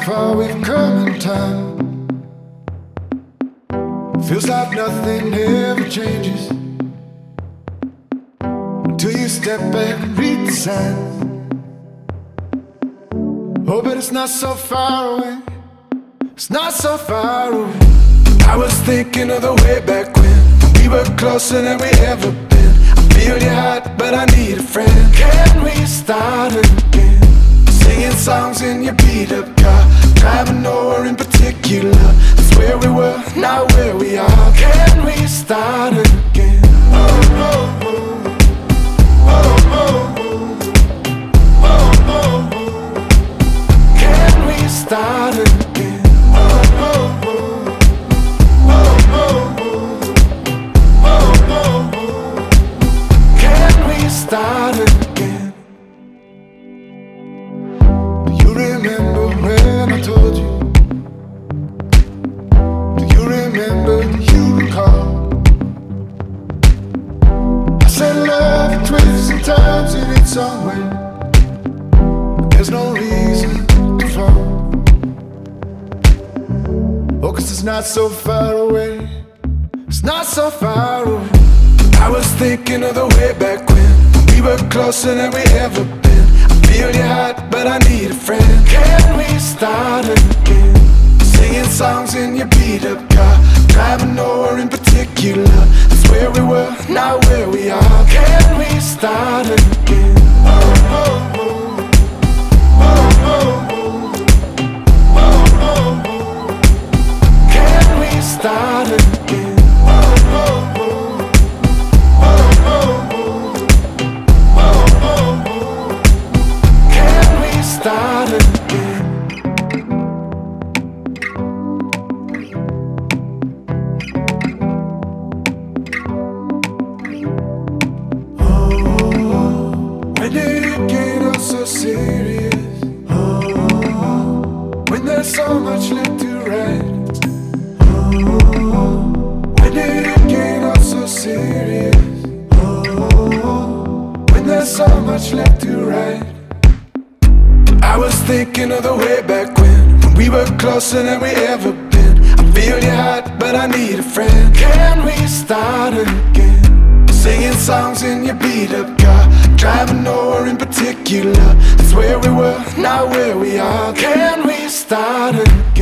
far we've come in time. Feels like nothing ever changes until you step back and read the signs. Oh, but it's not so far away. It's not so far away. I was thinking of the way back when we were closer than we ever been. I feel your heart, but I need a friend. Can we start again? Singing songs in your beat up car, driving nowhere in particular. That's where we were, not where we are. Can we start again? Oh, oh, oh. Oh, oh, oh. Oh, oh, oh. Can we start again? Oh, oh, oh. Oh, oh, oh. Oh, oh, oh. Can we start again? Do you remember when I told you? Do you remember, do you recall? I said love twists and turns in its own way. There's no reason to fall. Oh, 'cause it's not so far away. It's not so far away. I was thinking of the way back when we were closer than we ever been. I feel your heart, but I need a friend. Can we start again? Singing songs in your beat up car, driving nowhere in particular. That's where we were, not where we are. Can we start again? Oh, oh, oh. Oh, oh, oh. Oh, oh, oh. Can we start again? Oh, oh, oh. Oh, oh, oh. Oh, oh, oh. Can we start again? When did it get all so serious? Oh, when there's so much left to write. Oh, when did it get all so serious? Oh, when there's so much left to write. I was thinking of the way back when we were closer than we ever been. I feel your heart, but I need a friend. Can we start again? Singing songs in your beat up car, driving nowhere in particular. That's where we were, not where we are. Can we start again?